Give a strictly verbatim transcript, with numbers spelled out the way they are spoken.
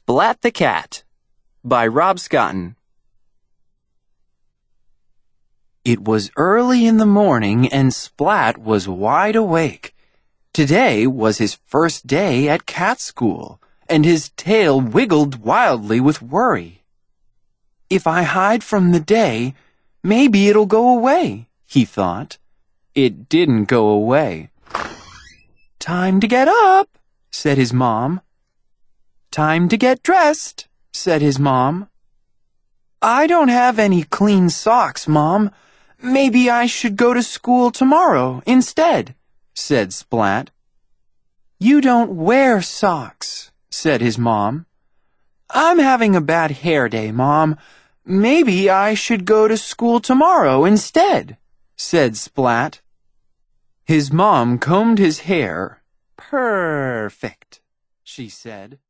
Splat the Cat by Rob Scotton. It was early in the morning and Splat was wide awake. Today was his first day at cat school, and his tail wiggled wildly with worry. If I hide from the day, maybe it'll go away, he thought. It didn't go away. Time to get up, said his mom. Time to get dressed, said his mom. I don't have any clean socks, Mom. Maybe I should go to school tomorrow instead, said Splat. You don't wear socks, said his mom. I'm having a bad hair day, Mom. Maybe I should go to school tomorrow instead, said Splat. His mom combed his hair. Perfect, she said.